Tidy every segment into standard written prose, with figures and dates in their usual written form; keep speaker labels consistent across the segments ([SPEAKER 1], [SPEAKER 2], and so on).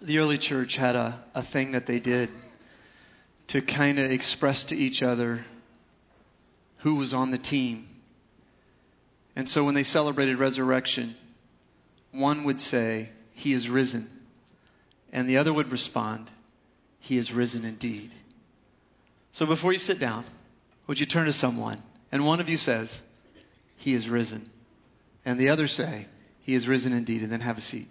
[SPEAKER 1] the early church had a thing that they did to kind of express to each other who was on the team. And so when they celebrated resurrection, one would say, "He is risen." And the other would respond, "He is risen indeed." So before you sit down, would you turn to someone and one of you says, "He is risen." And the other say, "He is risen indeed," and then have a seat.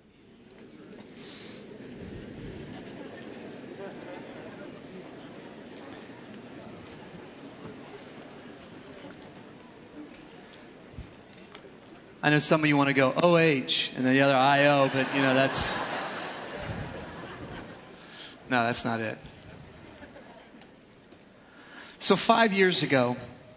[SPEAKER 1] I know some of you want to go OH and then the other IO, but that's not it. So 5 years ago,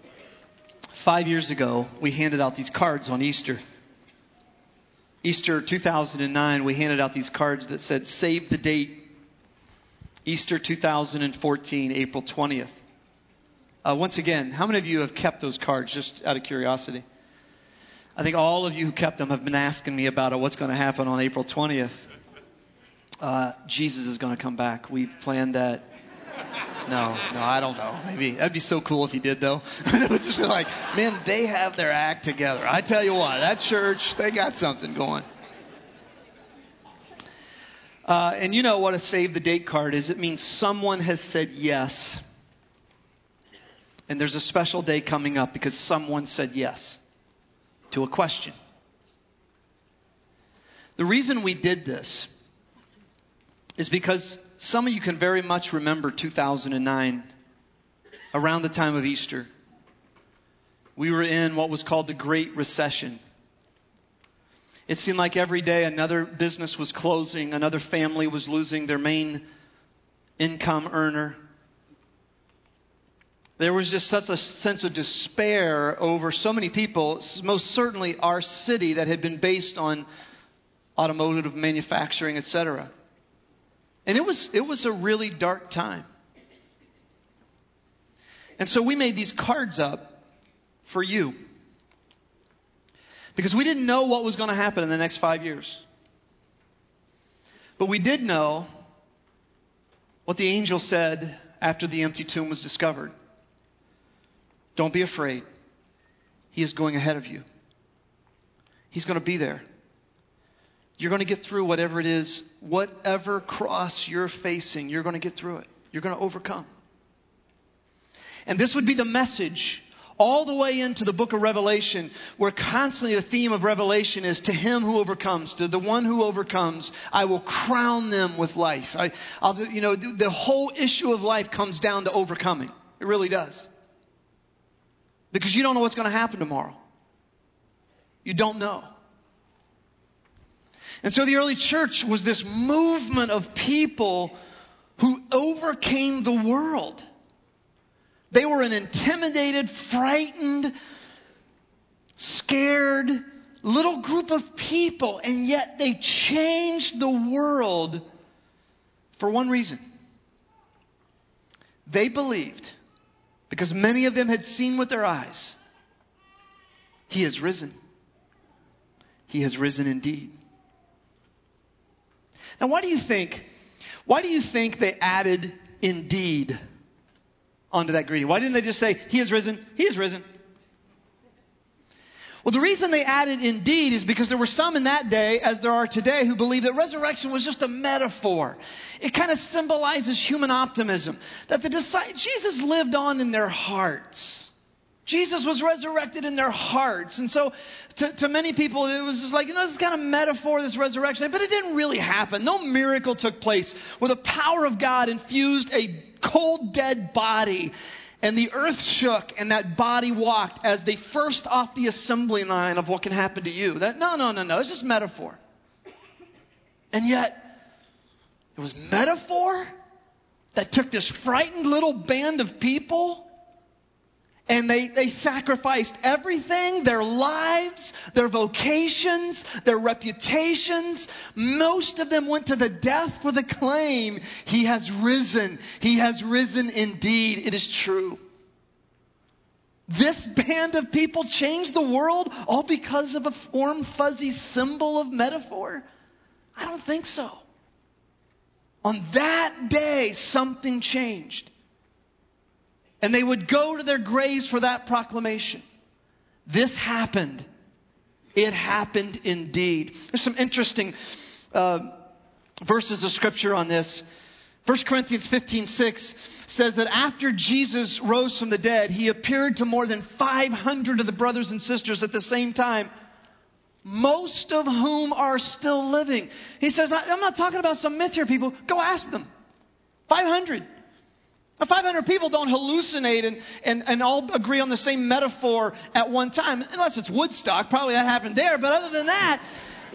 [SPEAKER 1] we handed out these cards on Easter. Easter 2009, we handed out these cards that said, "Save the date." Easter 2014, April 20th. Once again, how many of you have kept those cards, just out of curiosity? I think all of you who kept them have been asking me about what's going to happen on April 20th. Jesus is going to come back. We planned that. No, I don't know. Maybe. That'd be so cool if he did, though. It was just like, man, they have their act together. I tell you what, that church, they got something going. And you know what a save the date card is. It means someone has said yes. And there's a special day coming up because someone said yes to a question. The reason we did this is because some of you can very much remember 2009, around the time of Easter. We were in what was called the Great Recession. It seemed like every day another business was closing, another family was losing their main income earner. There was just such a sense of despair over so many people, most certainly our city that had been based on automotive manufacturing, etc. And it was a really dark time. And so we made these cards up for you. Because we didn't know what was going to happen in the next 5 years. But we did know what the angel said after the empty tomb was discovered. Don't be afraid. He is going ahead of you. He's going to be there. You're going to get through whatever it is, whatever cross you're facing, you're going to get through it. You're going to overcome. And this would be the message all the way into the book of Revelation, where constantly the theme of Revelation is to him who overcomes, to the one who overcomes, I will crown them with life. The whole issue of life comes down to overcoming. It really does. Because you don't know what's going to happen tomorrow. You don't know. And so the early church was this movement of people who overcame the world. They were an intimidated, frightened, scared little group of people, and yet they changed the world for one reason. They believed, because many of them had seen with their eyes, He has risen. He has risen indeed. Now, why do you think they added indeed onto that greeting? Why didn't they just say, He is risen, He is risen? Well, the reason they added indeed is because there were some in that day, as there are today, who believed that resurrection was just a metaphor. It kind of symbolizes human optimism. That Jesus lived on in their hearts. Jesus was resurrected in their hearts. And so to many people, it was just like, this is kind of metaphor, this resurrection. But it didn't really happen. No miracle took place where the power of God infused a cold, dead body. And the earth shook and that body walked as they first off the assembly line of what can happen to you. No. It's just metaphor. And yet, it was metaphor that took this frightened little band of people and they sacrificed everything, their lives, their vocations, their reputations. Most of them went to the death for the claim, He has risen. He has risen indeed. It is true. This band of people changed the world all because of a warm, fuzzy symbol of metaphor? I don't think so. On that day, something changed. And they would go to their graves for that proclamation. This happened. It happened indeed. There's some interesting verses of scripture on this. 1 Corinthians 15:6 says that after Jesus rose from the dead, he appeared to more than 500 of the brothers and sisters at the same time, most of whom are still living. He says, I'm not talking about some myth here, people. Go ask them. 500. Now, 500 people don't hallucinate and all agree on the same metaphor at one time, unless it's Woodstock. Probably that happened there. But other than that,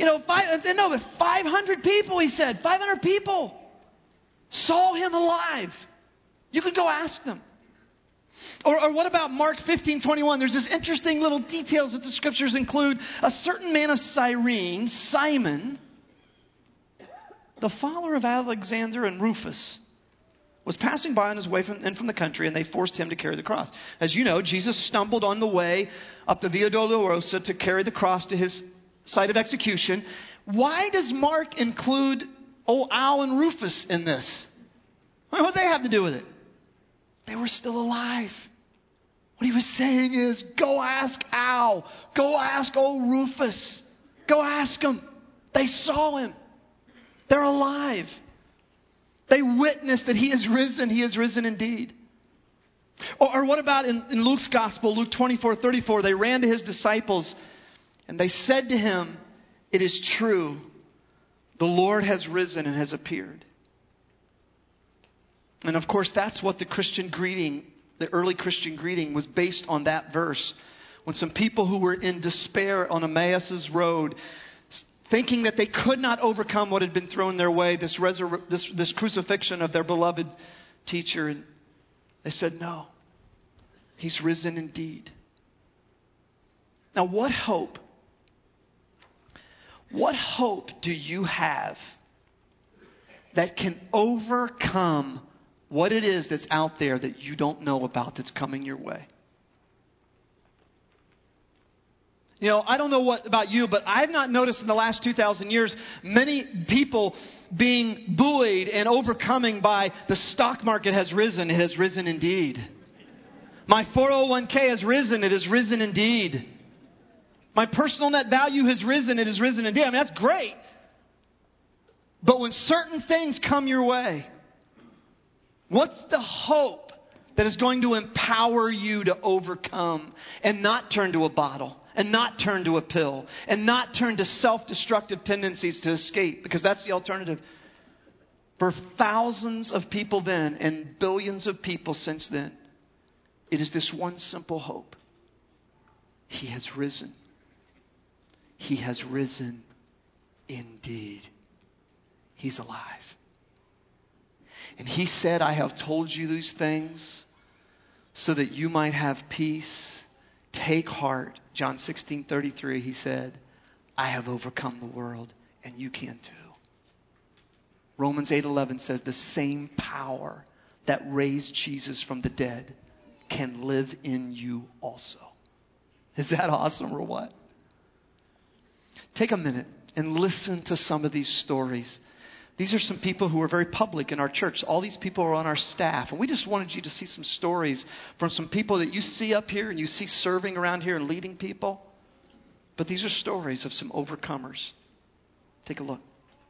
[SPEAKER 1] 500 people, he said. 500 people saw him alive. You could go ask them. Or what about Mark 15:21? There's this interesting little details that the scriptures include. A certain man of Cyrene, Simon, the father of Alexander and Rufus, was passing by on his way from the country, and they forced him to carry the cross. As you know, Jesus stumbled on the way up the Via Dolorosa to carry the cross to his site of execution. Why does Mark include old Al and Rufus in this? What do they have to do with it? They were still alive. What he was saying is, go ask Al. Go ask old Rufus. Go ask them. They saw him. They're alive. They witnessed that he is risen. He is risen indeed. Or what about in Luke's gospel, Luke 24:34, they ran to his disciples and they said to him, it is true, the Lord has risen and has appeared. And of course, that's what the Christian greeting, the early Christian greeting, was based on that verse. When some people who were in despair on Emmaus's road, thinking that they could not overcome what had been thrown their way, this crucifixion of their beloved teacher, and they said, no, he's risen indeed. Now, what hope do you have that can overcome what it is that's out there that you don't know about that's coming your way? I don't know about you, but I've not noticed in the last 2,000 years many people being buoyed and overcoming by the stock market has risen. It has risen indeed. My 401k has risen. It has risen indeed. My personal net value has risen. It has risen indeed. I mean, that's great. But when certain things come your way, what's the hope that is going to empower you to overcome and not turn to a bottle and not turn to a pill and not turn to self-destructive tendencies to escape? Because that's the alternative. For thousands of people then and billions of people since then, it is this one simple hope. He has risen. He has risen indeed. He's alive. And he said, I have told you these things so that you might have peace. Take heart. John 16:33, he said, I have overcome the world, and you can too. Romans 8:11 says the same power that raised Jesus from the dead can live in you also. Is that awesome or what? Take a minute and listen to some of these stories. These are some people who are very public in our church. All these people are on our staff. And we just wanted you to see some stories from some people that you see up here and you see serving around here and leading people. But these are stories of some overcomers. Take a look.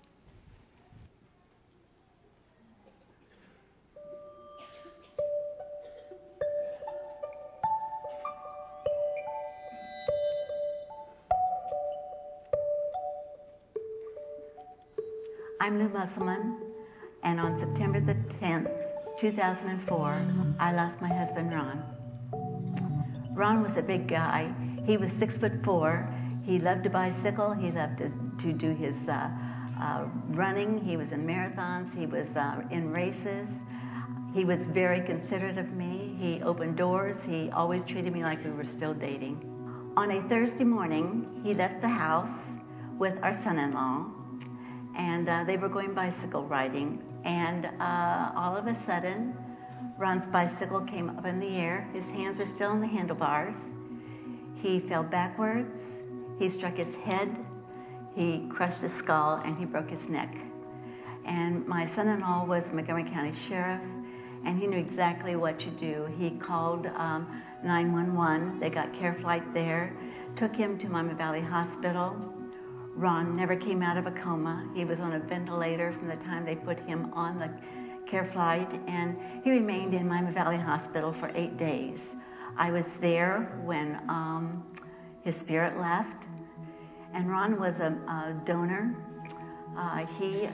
[SPEAKER 2] I'm Lou Musselman, and on September the 10th, 2004, I lost my husband, Ron. Ron was a big guy. He was 6'4". He loved to bicycle. He loved to do his running. He was in marathons. He was in races. He was very considerate of me. He opened doors. He always treated me like we were still dating. On a Thursday morning, he left the house with our son-in-law, and they were going bicycle riding. And all of a sudden, Ron's bicycle came up in the air. His hands were still on the handlebars. He fell backwards. He struck his head. He crushed his skull, and he broke his neck. And my son-in-law was the Montgomery County Sheriff, and he knew exactly what to do. He called 911. They got care flight there, took him to Miami Valley Hospital. Ron never came out of a coma. He was on a ventilator from the time they put him on the care flight, and he remained in Miami Valley Hospital for 8 days. I was there when his spirit left, and Ron was a donor. He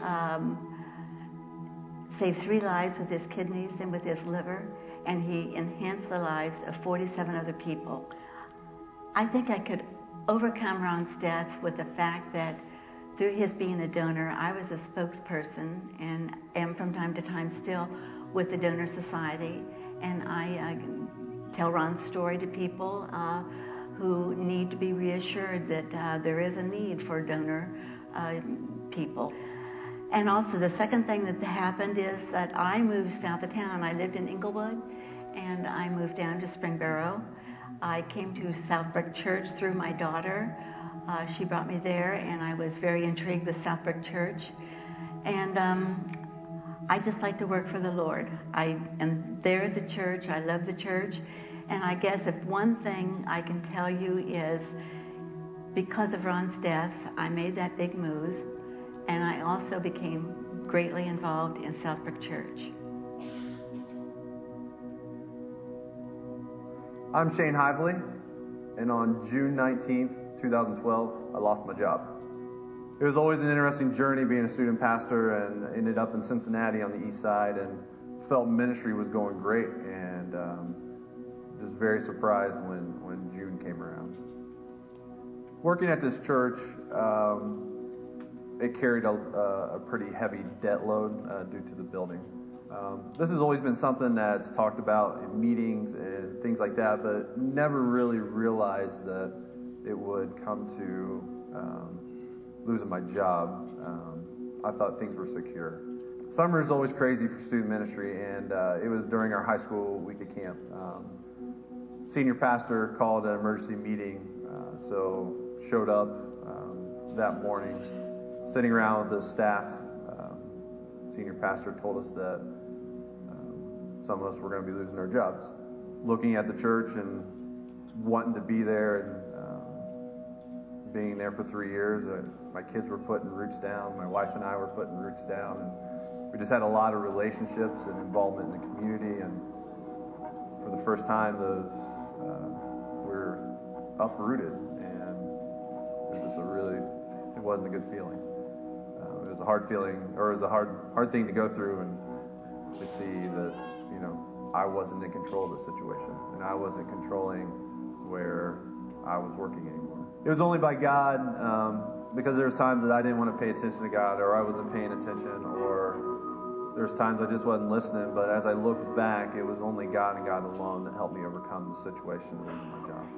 [SPEAKER 2] saved 3 lives with his kidneys and with his liver, and he enhanced the lives of 47 other people. I think I could overcome Ron's death with the fact that through his being a donor, I was a spokesperson and am from time to time still with the Donor Society, and I tell Ron's story to people who need to be reassured that there is a need for donor people. And also the second thing that happened is that I moved south of town. I lived in Inglewood, and I moved down to Springboro. I came to Southbrook Church through my daughter. She brought me there, and I was very intrigued with Southbrook Church. And I just like to work for the Lord. I am there at the church. I love the church. And I guess if one thing I can tell you is because of Ron's death, I made that big move, and I also became greatly involved in Southbrook Church.
[SPEAKER 3] I'm Shane Hively, and on June 19th, 2012, I lost my job. It was always an interesting journey being a student pastor, and ended up in Cincinnati on the east side, and felt ministry was going great, and just very surprised when June came around. Working at this church, it carried a pretty heavy debt load due to the building. This has always been something that's talked about in meetings and things like that, but never really realized that it would come to losing my job. I thought things were secure. Summer is always crazy for student ministry, and it was during our high school week of camp. Senior pastor called an emergency meeting, so showed up that morning, sitting around with the staff. Senior pastor told us that some of us were going to be losing our jobs. Looking at the church and wanting to be there and being there for 3 years, my kids were putting roots down. My wife and I were putting roots down. And we just had a lot of relationships and involvement in the community. And for the first time, those were uprooted. And it was just it wasn't a good feeling. It was a hard feeling, or it was a hard thing to go through, and to see that, I wasn't in control of the situation, and I wasn't controlling where I was working anymore. It was only by God, because there was times that I didn't want to pay attention to God, or I wasn't paying attention, or there's times I just wasn't listening. But as I look back, it was only God and God alone that helped me overcome the situation of losing my job.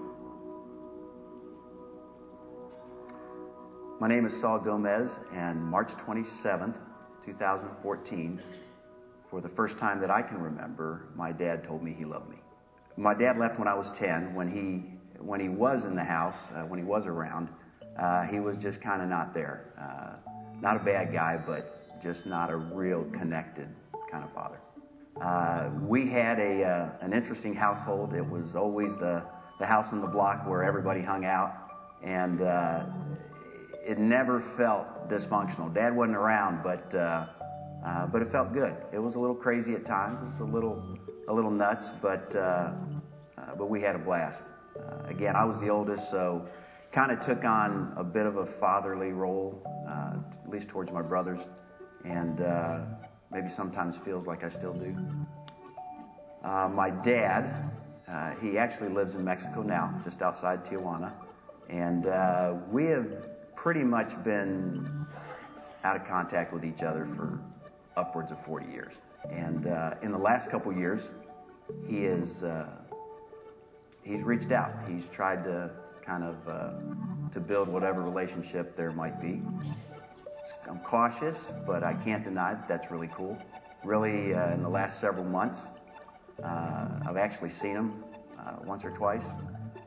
[SPEAKER 4] My name is Saul Gomez, and March 27th, 2014, for the first time that I can remember, my dad told me he loved me. My dad left when I was 10. When he was in the house, when he was around, he was just kind of not there. Not a bad guy, but just not a real connected kind of father. We had an interesting household. It was always the house on the block where everybody hung out, and it never felt dysfunctional. Dad wasn't around, but it felt good. It was a little crazy at times. It was a little nuts, but we had a blast. Again, I was the oldest, so kind of took on a bit of a fatherly role, at least towards my brothers, and maybe sometimes feels like I still do. My dad, he actually lives in Mexico now, just outside Tijuana, and we have pretty much been out of contact with each other for upwards of 40 years. And in the last couple years, he's reached out. He's tried to kind of to build whatever relationship there might be. I'm cautious, but I can't deny that that's really cool. Really, in the last several months, I've actually seen him once or twice,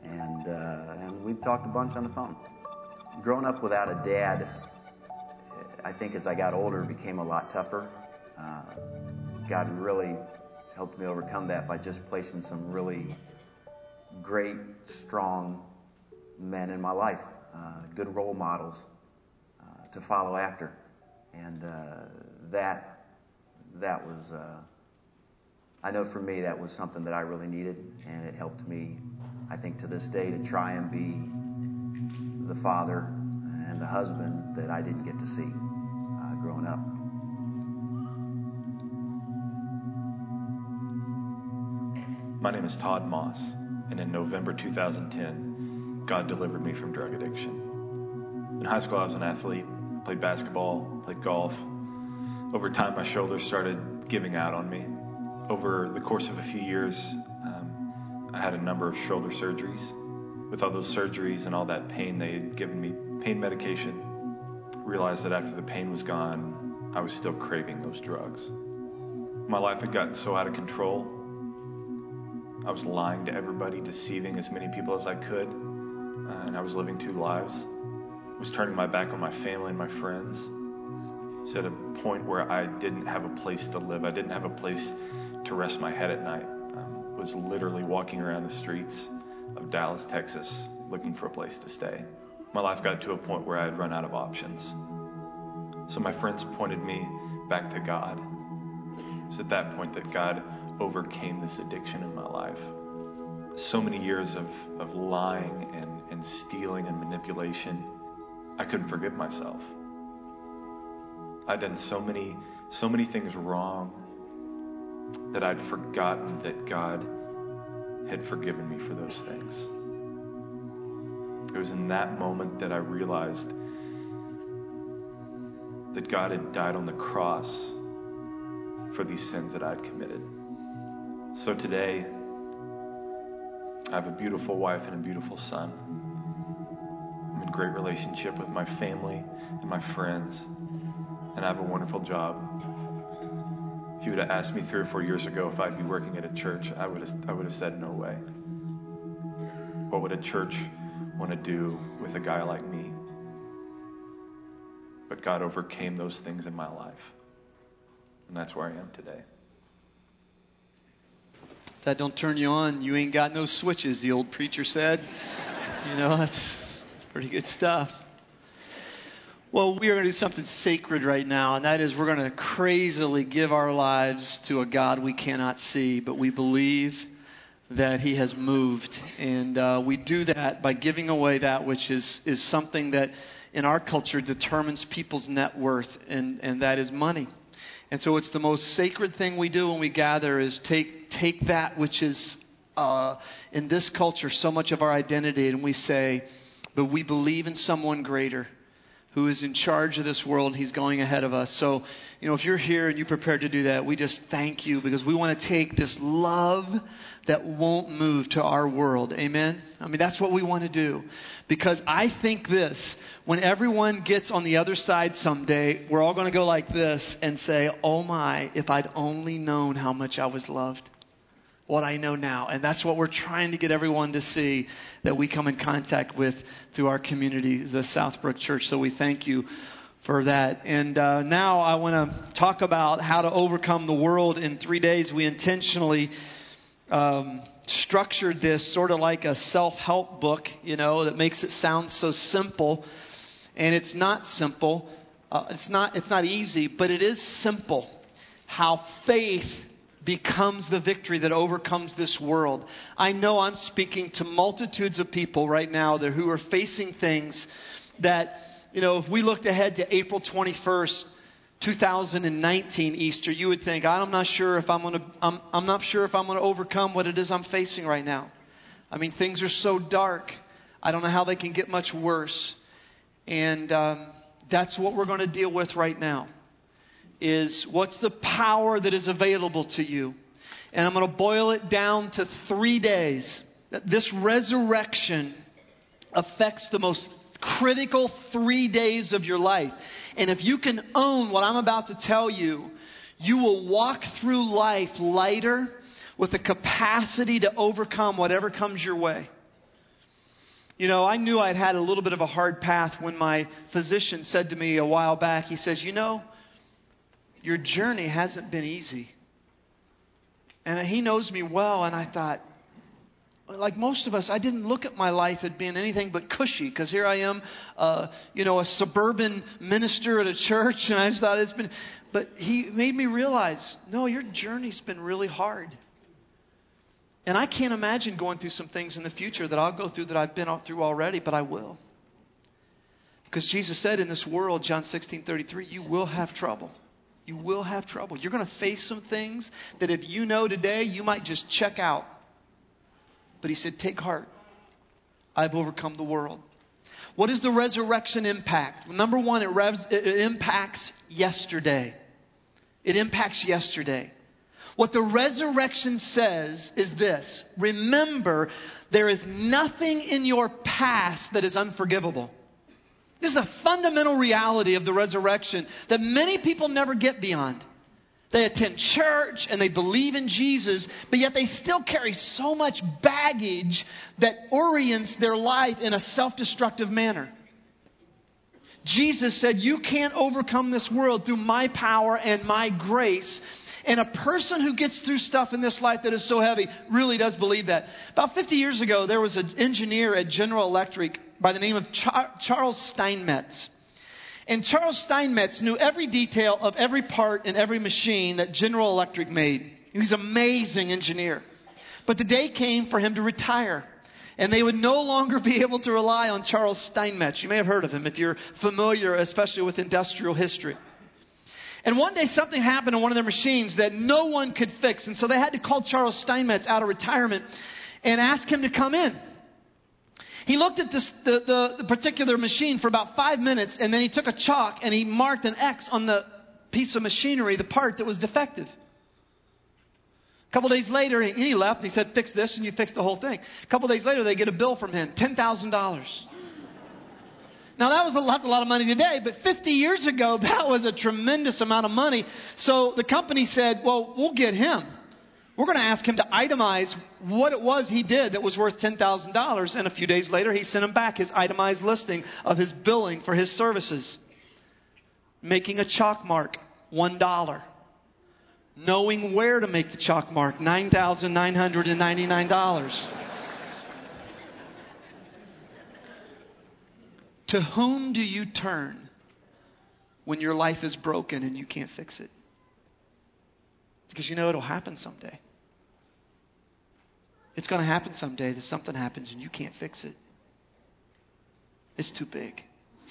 [SPEAKER 4] and we've talked a bunch on the phone. Growing up without a dad, I think as I got older, it became a lot tougher. God really helped me overcome that by just placing some really great, strong men in my life, good role models to follow after. And that was, I know for me, that was something that I really needed, and it helped me, I think, to this day, to try and be the father and the husband that I didn't get to see growing up.
[SPEAKER 5] My name is Todd Moss, and in November 2010, God delivered me from drug addiction. In high school, I was an athlete, played basketball, played golf. Over time, my shoulders started giving out on me. Over the course of a few years, I had a number of shoulder surgeries. With all those surgeries and all that pain, they had given me pain medication. Realized that after the pain was gone, I was still craving those drugs. My life had gotten so out of control. I was lying to everybody, deceiving as many people as I could, and I was living two lives. I was turning my back on my family and my friends. I was at a point where I didn't have a place to live. I didn't have a place to rest my head at night. I was literally walking around the streets of Dallas, Texas, looking for a place to stay. My life got to a point where I had run out of options. So my friends pointed me back to God. It was at that point that God overcame this addiction in my life. So many years of lying and stealing and manipulation, I couldn't forgive myself. I'd done so many things wrong that I'd forgotten that God had forgiven me for those things. It was in that moment that I realized that God had died on the cross for these sins that I'd committed. So today, I have a beautiful wife and a beautiful son. I'm in great relationship with my family and my friends, and I have a wonderful job. If you would have asked me 3 or 4 years ago if I'd be working at a church, I would have said no way. What would a church want to do with a guy like me? But God overcame those things in my life, and that's where I am today.
[SPEAKER 1] If that don't turn you on, you ain't got no switches, the old preacher said. You know, that's pretty good stuff. Well, we are going to do something sacred right now, and that is we're going to crazily give our lives to a God we cannot see, but we believe that He has moved. And we do that by giving away that which is something that in our culture determines people's net worth, and that is money. And so it's the most sacred thing we do when we gather is take that which is in this culture so much of our identity, and we say, but we believe in someone greater who is in charge of this world. He's going ahead of us. So, if you're here and you're prepared to do that, we just thank you because we want to take this love that won't move to our world. Amen? I mean, that's what we want to do. Because I think this, when everyone gets on the other side someday, we're all going to go like this and say, oh my, if I'd only known how much I was loved. What I know now. And that's what we're trying to get everyone to see that we come in contact with through our community, the Southbrook Church. So we thank you for that. And now I want to talk about how to overcome the world in 3 days. We intentionally structured this sort of like a self-help book, that makes it sound so simple. And it's not simple. It's not easy, but it is simple. How faith becomes the victory that overcomes this world. I know I'm speaking to multitudes of people right now who are facing things that, if we looked ahead to April 21st, 2019 Easter, you would think, I'm not sure if I'm going to overcome what it is I'm facing right now. I mean, things are so dark. I don't know how they can get much worse. And that's what we're going to deal with right now. Is what's the power that is available to you. And I'm going to boil it down to 3 days. This resurrection affects the most critical 3 days of your life. And if you can own what I'm about to tell you, you will walk through life lighter with the capacity to overcome whatever comes your way. You know, I knew I'd had a little bit of a hard path when my physician said to me a while back, he says, you know, your journey hasn't been easy. And he knows me well, and I thought, like most of us, I didn't look at my life as being anything but cushy, because here I am, a suburban minister at a church, and I just thought it's been, but he made me realize, no, your journey's been really hard. And I can't imagine going through some things in the future that I'll go through that I've been through already, but I will. Because Jesus said in this world, John 16:33, you will have trouble. You will have trouble. You're going to face some things that if you know today, you might just check out. But he said, take heart. I've overcome the world. What does the resurrection impact? Well, number one, it impacts yesterday. It impacts yesterday. What the resurrection says is this. Remember, there is nothing in your past that is unforgivable. This is a fundamental reality of the resurrection that many people never get beyond. They attend church and they believe in Jesus, but yet they still carry so much baggage that orients their life in a self-destructive manner. Jesus said, you can't overcome this world through my power and my grace. And a person who gets through stuff in this life that is so heavy really does believe that. About 50 years ago, there was an engineer at General Electric by the name of Charles Steinmetz. And Charles Steinmetz knew every detail of every part in every machine that General Electric made. He was an amazing engineer. But the day came for him to retire. And they would no longer be able to rely on Charles Steinmetz. You may have heard of him if you're familiar, especially with industrial history. And one day something happened on one of their machines that no one could fix. And so they had to call Charles Steinmetz out of retirement and ask him to come in. He looked at the particular machine for about 5 minutes, and then he took a chalk and he marked an X on the piece of machinery, the part that was defective. A couple days later, he left and he said, fix this and you fix the whole thing. A couple days later, they get a bill from him, $10,000. Now, that's a lot of money today, but 50 years ago, that was a tremendous amount of money. So the company said, well, we'll get him. We're going to ask him to itemize what it was he did that was worth $10,000. And a few days later, he sent him back his itemized listing of his billing for his services. Making a chalk mark, $1. Knowing where to make the chalk mark, $9,999. To whom do you turn when your life is broken and you can't fix it? Because you know it'll happen someday. It's going to happen someday that something happens and you can't fix it. It's too big.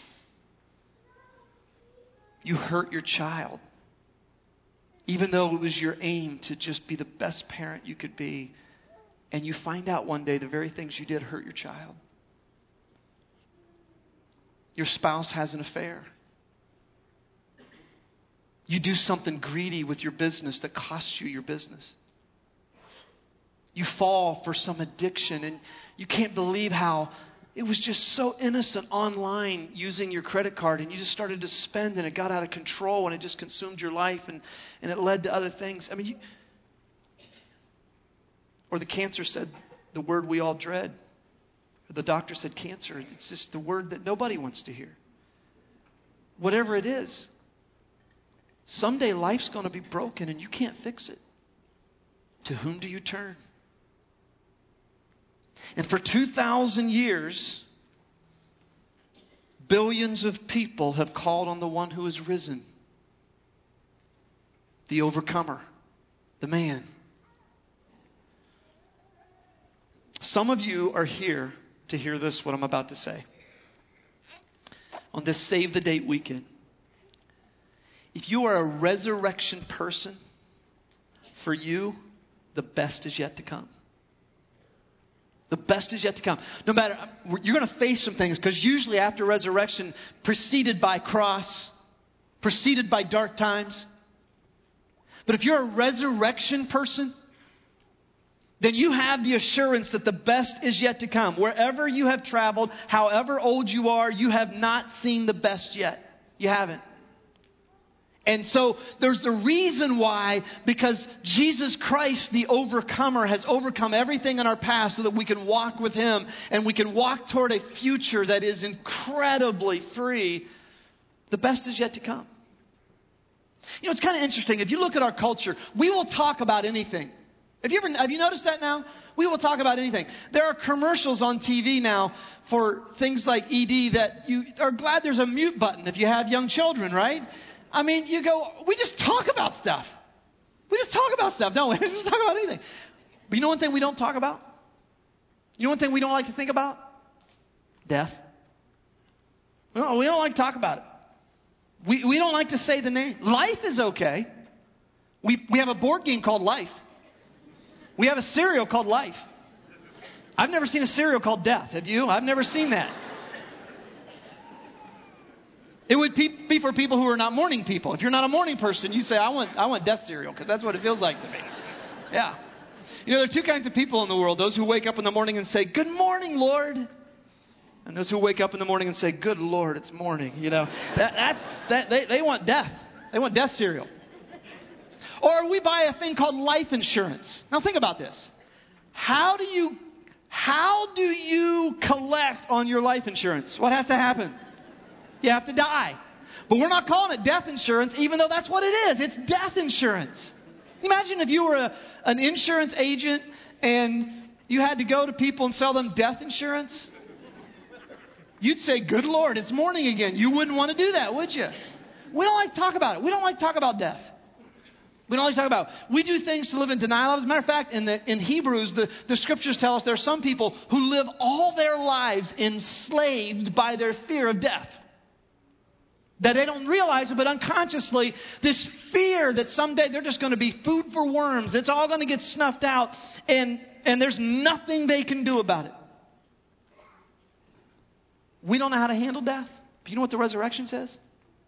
[SPEAKER 1] You hurt your child. Even though it was your aim to just be the best parent you could be. And you find out one day the very things you did hurt your child. Your spouse has an affair. You do something greedy with your business that costs you your business. You fall for some addiction and you can't believe how it was just so innocent online using your credit card, and you just started to spend and it got out of control and it just consumed your life and it led to other things. I mean, or the cancer said the word we all dread. Or the doctor said cancer. It's just the word that nobody wants to hear. Whatever it is. Someday life's going to be broken and you can't fix it. To whom do you turn? And for 2,000 years, billions of people have called on the one who is risen. The overcomer. The man. Some of you are here to hear this, what I'm about to say. On this Save the Date weekend. If you are a resurrection person, for you, the best is yet to come. The best is yet to come. No matter, you're going to face some things, because usually after resurrection, preceded by cross, preceded by dark times. But if you're a resurrection person, then you have the assurance that the best is yet to come. Wherever you have traveled, however old you are, you have not seen the best yet. You haven't. And so there's a reason why, because Jesus Christ, the overcomer, has overcome everything in our past so that we can walk with Him and we can walk toward a future that is incredibly free. The best is yet to come. You know, it's kind of interesting. If you look at our culture, we will talk about anything. Have you noticed that now? We will talk about anything. There are commercials on TV now for things like ED that you are glad there's a mute button if you have young children, right? I mean, we just talk about stuff. We just talk about stuff, don't we? We just talk about anything. But you know one thing we don't talk about? You know one thing we don't like to think about? Death. No, we don't like to talk about it. We don't like to say the name. Life is okay. We have a board game called Life. We have a cereal called Life. I've never seen a cereal called Death. Have you? I've never seen that. It would be for people who are not morning people. If you're not a morning person, you say, I want death cereal, because that's what it feels like to me. Yeah. You know, there are two kinds of people in the world. Those who wake up in the morning and say, good morning, Lord. And those who wake up in the morning and say, good Lord, it's morning. You know, they want death. They want death cereal. Or we buy a thing called life insurance. Now think about this. How do you collect on your life insurance? What has to happen? You have to die. But we're not calling it death insurance, even though that's what it is. It's death insurance. Imagine if you were an insurance agent and you had to go to people and sell them death insurance. You'd say, good Lord, it's morning again. You wouldn't want to do that, would you? We don't like to talk about it. We don't like to talk about death. We don't like to talk about it. We do things to live in denial. As a matter of fact, in Hebrews, the scriptures tell us there are some people who live all their lives enslaved by their fear of death. That they don't realize it, but unconsciously, this fear that someday they're just going to be food for worms. It's all going to get snuffed out, and there's nothing they can do about it. We don't know how to handle death. But you know what the resurrection says?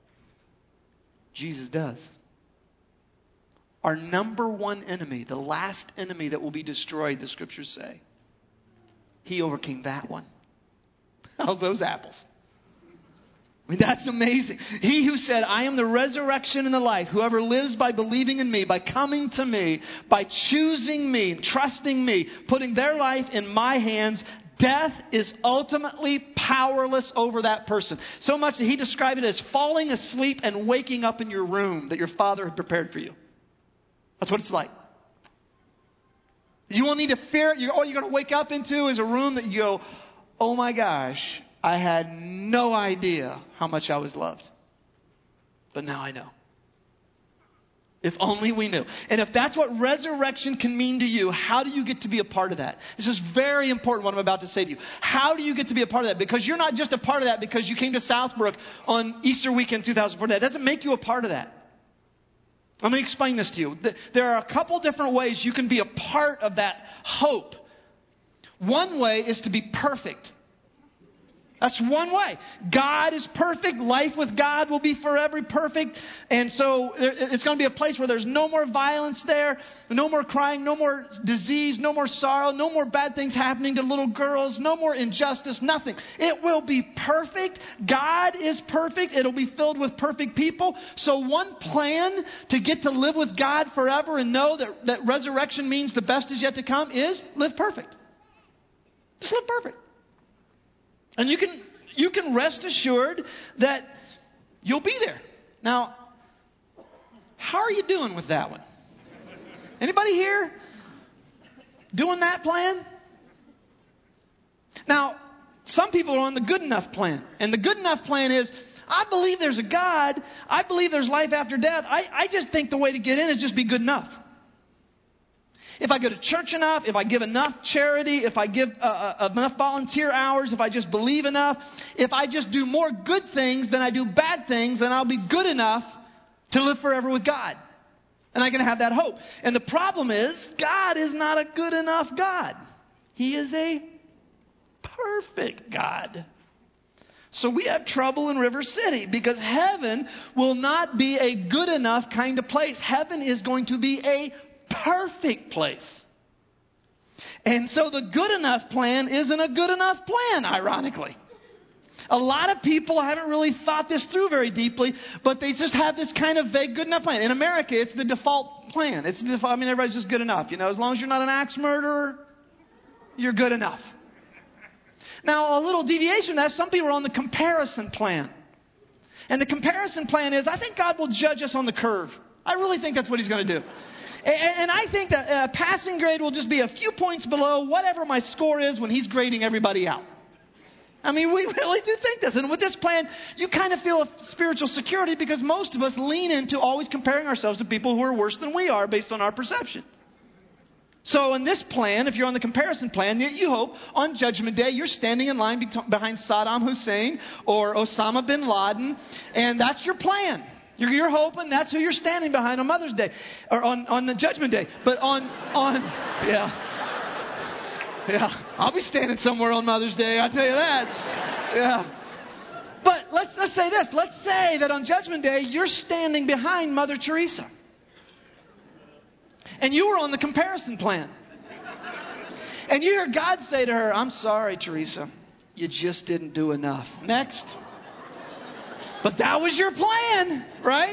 [SPEAKER 1] Jesus does. Our number one enemy, the last enemy that will be destroyed, the scriptures say, He overcame that one. How's those apples? I mean, that's amazing. He who said, I am the resurrection and the life. Whoever lives by believing in me, by coming to me, by choosing me, trusting me, putting their life in my hands, death is ultimately powerless over that person. So much that He described it as falling asleep and waking up in your room that your Father had prepared for you. That's what it's like. You won't need to fear it. All you're going to wake up into is a room that you go, oh my gosh, I had no idea how much I was loved. But now I know. If only we knew. And if that's what resurrection can mean to you, how do you get to be a part of that? This is very important what I'm about to say to you. How do you get to be a part of that? Because you're not just a part of that because you came to Southbrook on Easter weekend 2004. That doesn't make you a part of that. Let me explain this to you. There are a couple different ways you can be a part of that hope. One way is to be perfect. That's one way. God is perfect. Life with God will be forever perfect. And so it's going to be a place where there's no more violence there, no more crying, no more disease, no more sorrow, no more bad things happening to little girls, no more injustice, nothing. It will be perfect. God is perfect. It'll be filled with perfect people. So one plan to get to live with God forever and know that resurrection means the best is yet to come is live perfect. Just live perfect. And you can rest assured that you'll be there. Now, how are you doing with that one? Anybody here doing that plan? Now, some people are on the good enough plan. And the good enough plan is, I believe there's a God. I believe there's life after death. I just think the way to get in is just be good enough. If I go to church enough, if I give enough charity, if I give enough volunteer hours, if I just believe enough, if I just do more good things than I do bad things, then I'll be good enough to live forever with God. And I can have that hope. And the problem is, God is not a good enough God. He is a perfect God. So we have trouble in River City because heaven will not be a good enough kind of place. Heaven is going to be a perfect place. And so the good enough plan isn't a good enough plan, ironically. A lot of people haven't really thought this through very deeply, but they just have this kind of vague good enough plan. In America, it's the default plan. Everybody's just good enough. As long as you're not an axe murderer, you're good enough. Now, a little deviation from that, some people are on the comparison plan. And the comparison plan is, I think God will judge us on the curve. I really think that's what he's going to do. And I think that a passing grade will just be a few points below whatever my score is when he's grading everybody out. We really do think this. And with this plan, you kind of feel a spiritual security because most of us lean into always comparing ourselves to people who are worse than we are based on our perception. So in this plan, if you're on the comparison plan, you hope on Judgment Day you're standing in line behind Saddam Hussein or Osama bin Laden, and that's your plan. You're hoping that's who you're standing behind on Mother's Day or on the Judgment Day. But yeah, I'll be standing somewhere on Mother's Day, I'll tell you that. Yeah. But let's say this. Let's say that on Judgment Day you're standing behind Mother Teresa. And you were on the comparison plan. And you hear God say to her, I'm sorry, Teresa. You just didn't do enough. Next. But that was your plan, right?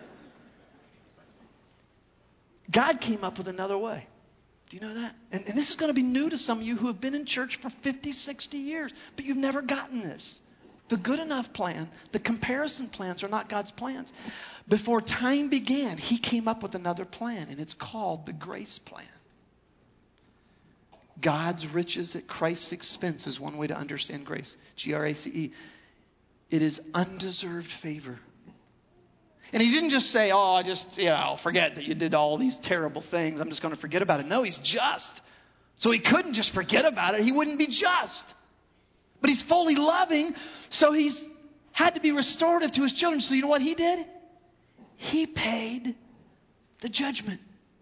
[SPEAKER 1] God came up with another way. Do you know that? And this is going to be new to some of you who have been in church for 50, 60 years. But you've never gotten this. The good enough plan, the comparison plans are not God's plans. Before time began, he came up with another plan, and it's called the grace plan. God's riches at Christ's expense is one way to understand grace. Grace. It is undeserved favor. And he didn't just say, I'll forget that you did all these terrible things. I'm just going to forget about it. No, he's just. So he couldn't just forget about it. He wouldn't be just. But he's fully loving, so he's had to be restorative to his children. So you know what he did? He paid the judgment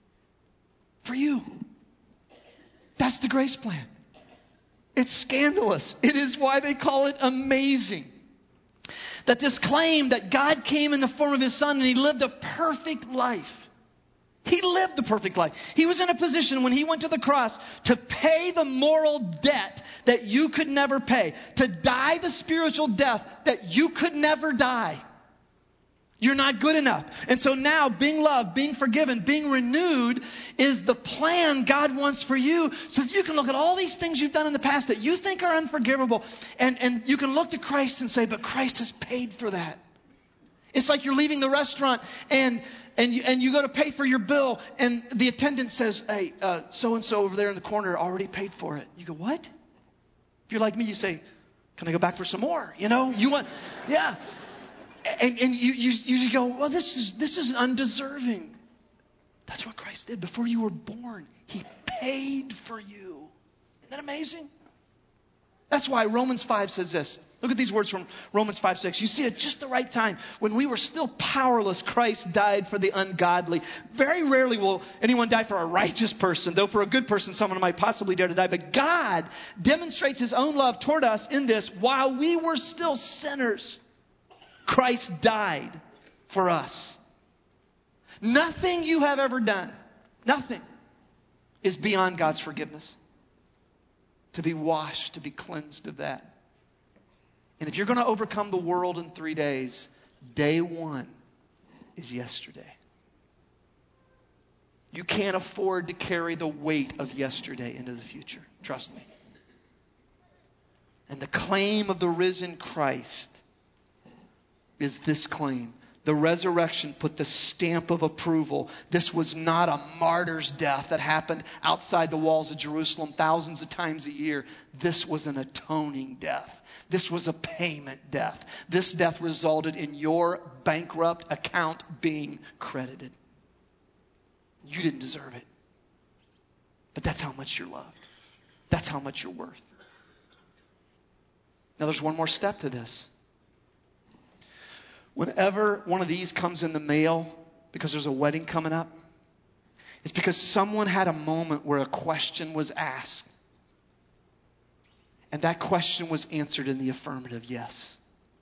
[SPEAKER 1] for you. That's the grace plan. It's scandalous. It is why they call it amazing. That this claim that God came in the form of his Son and he lived a perfect life. He lived the perfect life. He was in a position when he went to the cross to pay the moral debt that you could never pay. To die the spiritual death that you could never die. You're not good enough. And so now being loved, being forgiven, being renewed is the plan God wants for you. So that you can look at all these things you've done in the past that you think are unforgivable. And you can look to Christ and say, but Christ has paid for that. It's like you're leaving the restaurant and you go to pay for your bill and the attendant says, hey, so-and-so over there in the corner already paid for it. You go, what? If you're like me, you say, can I go back for some more? You want, yeah. And you go, well, this is undeserving. That's what Christ did. Before you were born, he paid for you. Isn't that amazing? That's why Romans 5 says this. Look at these words from Romans 5:6. You see, at just the right time, when we were still powerless, Christ died for the ungodly. Very rarely will anyone die for a righteous person, though for a good person, someone might possibly dare to die. But God demonstrates his own love toward us in this: while we were still sinners, Christ died for us. Nothing you have ever done, nothing, is beyond God's forgiveness. To be washed, to be cleansed of that. And if you're going to overcome the world in 3 days, day one is yesterday. You can't afford to carry the weight of yesterday into the future. Trust me. And the claim of the risen Christ is this claim. The resurrection put the stamp of approval. This was not a martyr's death that happened outside the walls of Jerusalem thousands of times a year. This was an atoning death. This was a payment death. This death resulted in your bankrupt account being credited. You didn't deserve it. But that's how much you're loved. That's how much you're worth. Now there's one more step to this. Whenever one of these comes in the mail because there's a wedding coming up, it's because someone had a moment where a question was asked. And that question was answered in the affirmative, yes.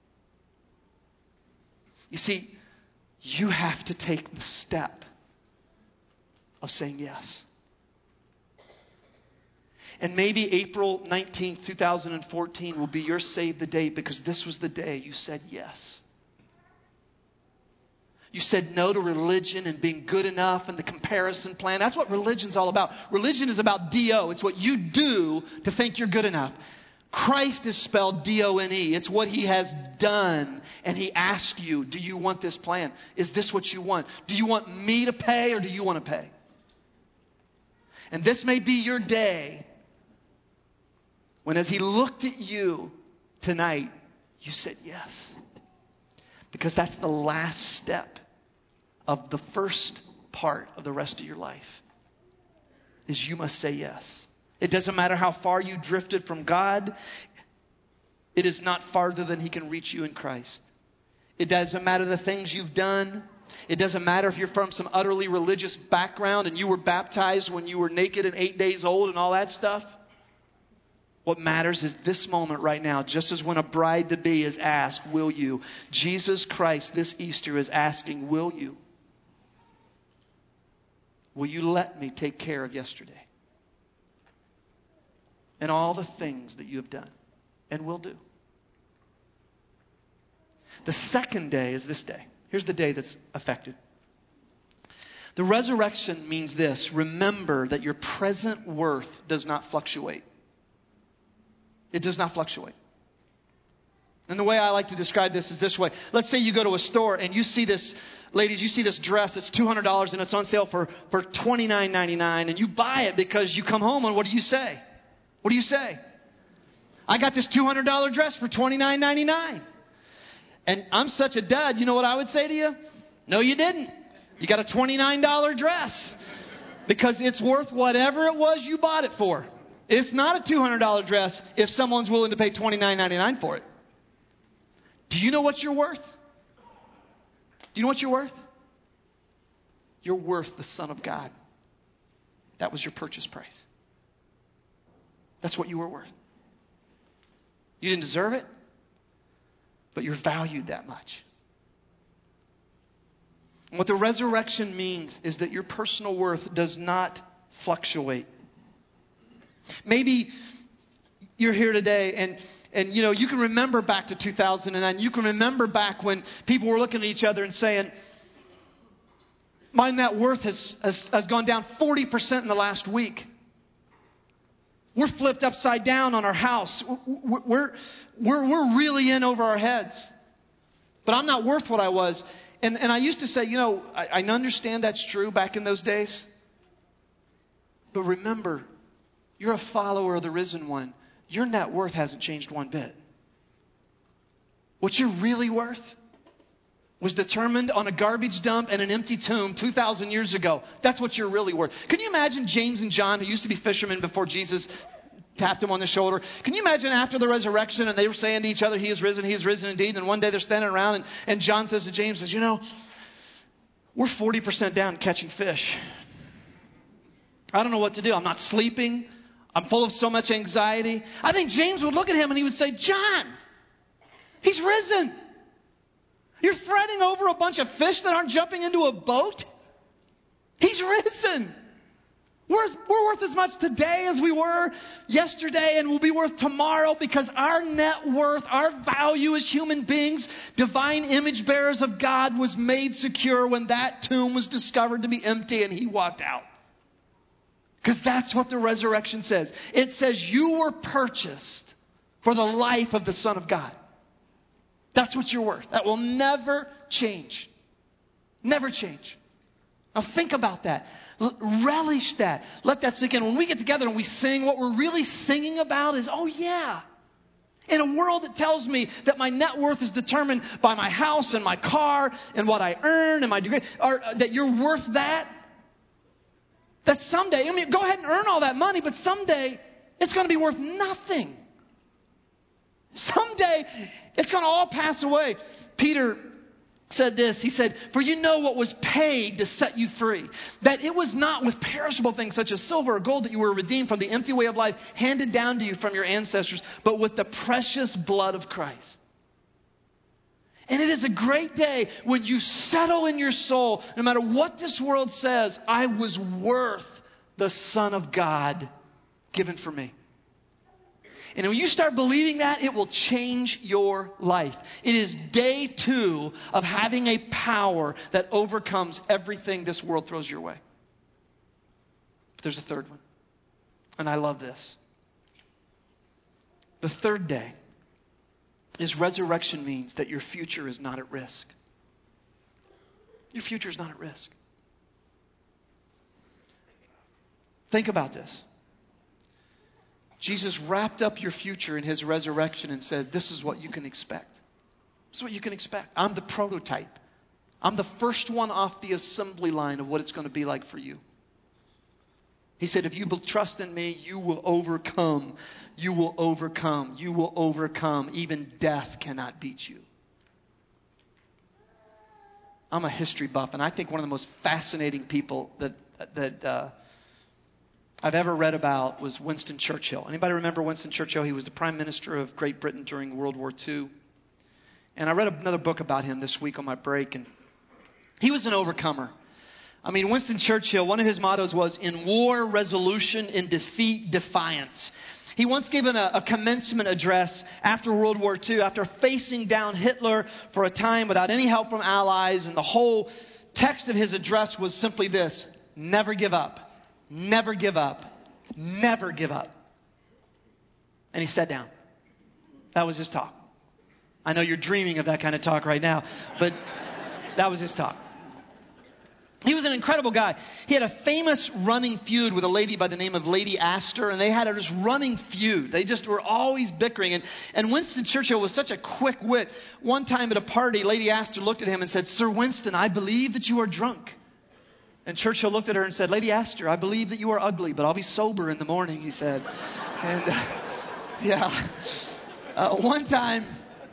[SPEAKER 1] You see, you have to take the step of saying yes. And maybe April 19th, 2014 will be your save the date because this was the day you said yes. You said no to religion and being good enough and the comparison plan. That's what religion's all about. Religion is about D-O. It's what you do to think you're good enough. Christ is spelled D-O-N-E. It's what he has done. And he asks you, do you want this plan? Is this what you want? Do you want me to pay or do you want to pay? And this may be your day when as he looked at you tonight, you said yes. Because that's the last step of the first part of the rest of your life. Is you must say yes. It doesn't matter how far you drifted from God. It is not farther than he can reach you in Christ. It doesn't matter the things you've done. It doesn't matter if you're from some utterly religious background and you were baptized when you were naked and 8 days old and all that stuff. What matters is this moment right now, just as when a bride-to-be is asked, will you? Jesus Christ this Easter is asking, will you? Will you let me take care of yesterday? And all the things that you have done and will do. The second day is this day. Here's the day that's affected. The resurrection means this. Remember that your present worth does not fluctuate. It does not fluctuate. And the way I like to describe this is this way. Let's say you go to a store and you see this, ladies, you see this dress that's $200 and it's on sale for $29.99 and you buy it because you come home and what do you say? What do you say? I got this $200 dress for $29.99. And I'm such a dud, you know what I would say to you? No, you didn't. You got a $29 dress because it's worth whatever it was you bought it for. It's not a $200 dress if someone's willing to pay $29.99 for it. Do you know what you're worth? Do you know what you're worth? You're worth the Son of God. That was your purchase price. That's what you were worth. You didn't deserve it, but you're valued that much. And what the resurrection means is that your personal worth does not fluctuate. Maybe you're here today and you know, you can remember back to 2009. You can remember back when people were looking at each other and saying, my net worth has gone down 40% in the last week. We're flipped upside down on our house. We're really in over our heads. But I'm not worth what I was. And I used to say, you know, I understand that's true back in those days. But remember, you're a follower of the risen one. Your net worth hasn't changed one bit. What you're really worth was determined on a garbage dump and an empty tomb 2,000 years ago. That's what you're really worth. Can you imagine James and John, who used to be fishermen before Jesus tapped him on the shoulder? Can you imagine after the resurrection and they were saying to each other, he is risen indeed. And one day they're standing around and John says to James, you know, we're 40% down catching fish. I don't know what to do. I'm not sleeping. I'm full of so much anxiety. I think James would look at him and he would say, John, he's risen. You're fretting over a bunch of fish that aren't jumping into a boat? He's risen. We're worth as much today as we were yesterday and we'll be worth tomorrow because our net worth, our value as human beings, divine image bearers of God, was made secure when that tomb was discovered to be empty and he walked out. Because that's what the resurrection says. It says you were purchased for the life of the Son of God. That's what you're worth. That will never change. Never change. Now think about that. Relish that. Let that sink in. When we get together and we sing, what we're really singing about is, oh yeah. In a world that tells me that my net worth is determined by my house and my car and what I earn and my degree, or that you're worth that. That someday, I mean, go ahead and earn all that money, but someday it's going to be worth nothing. Someday it's going to all pass away. Peter said this. He said, for you know what was paid to set you free. That it was not with perishable things such as silver or gold that you were redeemed from the empty way of life handed down to you from your ancestors, but with the precious blood of Christ. And it is a great day when you settle in your soul, no matter what this world says, I was worth the Son of God. given for me. And when you start believing that, it will change your life. It is day 2 of having a power that overcomes everything this world throws your way. But there's a third one. And I love this. The third day is resurrection means that your future is not at risk. Your future is not at risk. Think about this. Jesus wrapped up your future in his resurrection and said, this is what you can expect. This is what you can expect. I'm the prototype. I'm the first one off the assembly line of what it's going to be like for you. He said, if you trust in me, you will overcome. You will overcome. You will overcome. Even death cannot beat you. I'm a history buff, and I think one of the most fascinating people that I've ever read about was Winston Churchill. Anybody remember Winston Churchill? He was the Prime Minister of Great Britain during World War II. And I read another book about him this week on my break, and he was an overcomer. I mean, Winston Churchill, one of his mottos was, in war, resolution, in defeat, defiance. He once given a commencement address after World War II, after facing down Hitler for a time without any help from allies, and the whole text of his address was simply this: never give up. Never give up. Never give up. And he sat down. That was his talk. I know you're dreaming of that kind of talk right now, but that was his talk. He was an incredible guy. He had a famous running feud with a lady by the name of Lady Astor, and they had this running feud. They just were always bickering. And Winston Churchill was such a quick wit. One time at a party, Lady Astor looked at him and said, "Sir Winston, I believe that you are drunk." And Churchill looked at her and said, "Lady Astor, I believe that you are ugly, but I'll be sober in the morning," he said. And one time,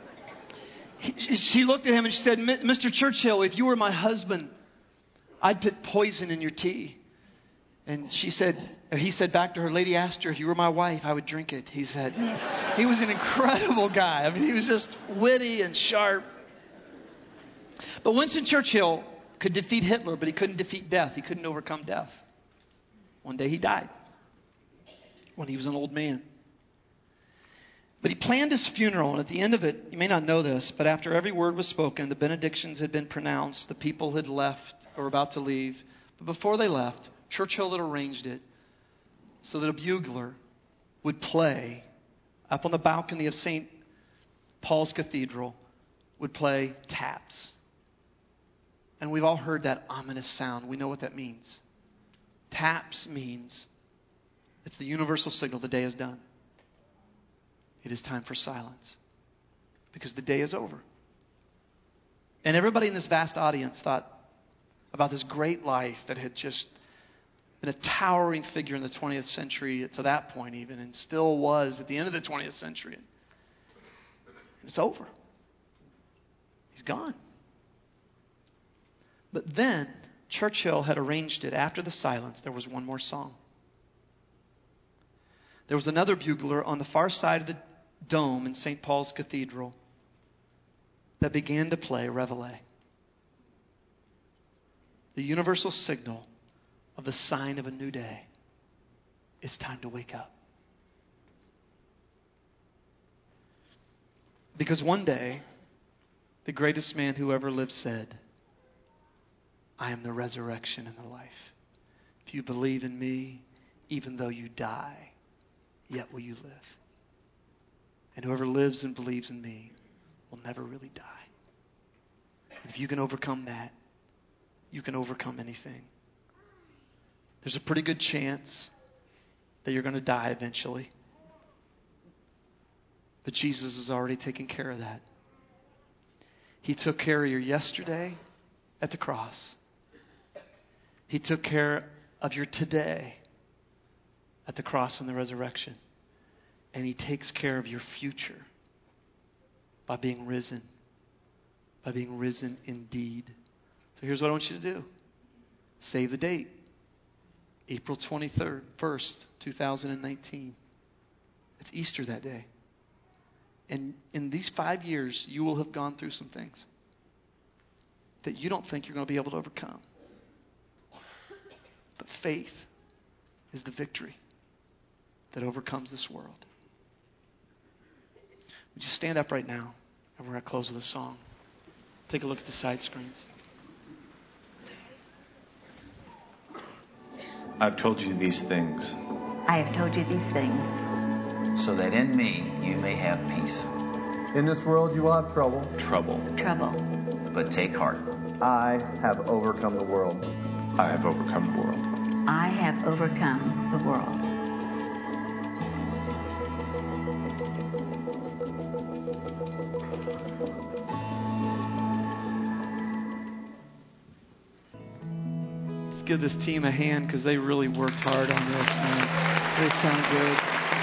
[SPEAKER 1] she looked at him and she said, "Mr. Churchill, if you were my husband, I'd put poison in your tea." And he said back to her, "Lady Astor, if you were my wife, I would drink it," he said. He was an incredible guy. I mean, he was just witty and sharp. But Winston Churchill could defeat Hitler, but he couldn't defeat death. He couldn't overcome death. One day he died when he was an old man. But he planned his funeral, and at the end of it, you may not know this, but after every word was spoken, the benedictions had been pronounced, the people had left or were about to leave. But before they left, Churchill had arranged it so that a bugler would play up on the balcony of St. Paul's Cathedral, would play taps. And we've all heard that ominous sound. We know what that means. Taps means it's the universal signal the day is done. It is time for silence because the day is over. And everybody in this vast audience thought about this great life that had just been a towering figure in the 20th century to that point even, and still was at the end of the 20th century. And it's over. He's gone. But then Churchill had arranged it. After the silence, there was one more song. There was another bugler on the far side of the dome in St. Paul's Cathedral that began to play Reveille, the universal signal of the sign of a new day. It's time to wake up. Because one day, the greatest man who ever lived said, "I am the resurrection and the life. If you believe in me, even though you die, yet will you live. And whoever lives and believes in me will never really die." And if you can overcome that, you can overcome anything. There's a pretty good chance that you're going to die eventually. But Jesus has already taken care of that. He took care of your yesterday at the cross. He took care of your today at the cross and the resurrection. And he takes care of your future by being risen indeed. So here's what I want you to do. Save the date. April 23rd, 1st, 2019. It's Easter that day. And in these 5 years, you will have gone through some things that you don't think you're going to be able to overcome. But faith is the victory. that overcomes this world. Would you stand up right now? And we're going to close with a song. Take a look at the side screens.
[SPEAKER 5] I've told you these things.
[SPEAKER 2] I have told you these things.
[SPEAKER 4] So that in me you may have peace.
[SPEAKER 3] In this world you will have trouble.
[SPEAKER 5] Trouble.
[SPEAKER 4] But take heart.
[SPEAKER 3] I have overcome the world.
[SPEAKER 5] I have overcome the world.
[SPEAKER 2] I have overcome the world.
[SPEAKER 1] Let's give this team a hand because they really worked hard on this, man. They sound good.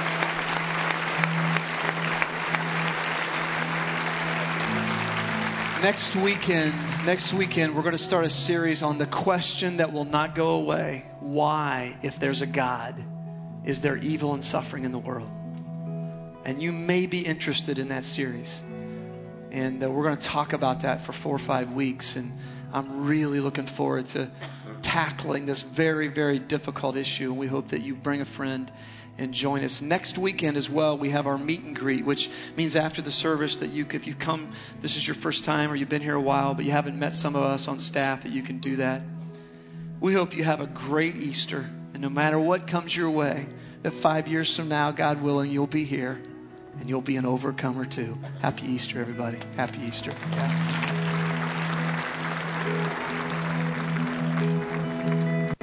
[SPEAKER 1] Next weekend, we're going to start a series on the question that will not go away. Why, if there's a God, is there evil and suffering in the world? And you may be interested in that series. And we're going to talk about that for 4 or 5 weeks. And I'm really looking forward to tackling this very, very difficult issue. And we hope that you bring a friend and join us. Next weekend as well, we have our meet and greet, which means after the service that if you come, this is your first time or you've been here a while, but you haven't met some of us on staff, that you can do that. We hope you have a great Easter. And no matter what comes your way, that 5 years from now, God willing, you'll be here and you'll be an overcomer too. Happy Easter, everybody. Happy Easter. Yeah.